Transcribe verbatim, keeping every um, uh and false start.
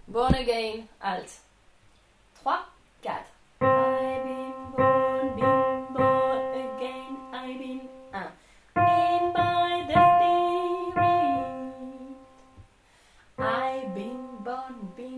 Born again, halte. trois, quatre. I've been born, been born again, I've been un. Been by the Spirit. I've been born, been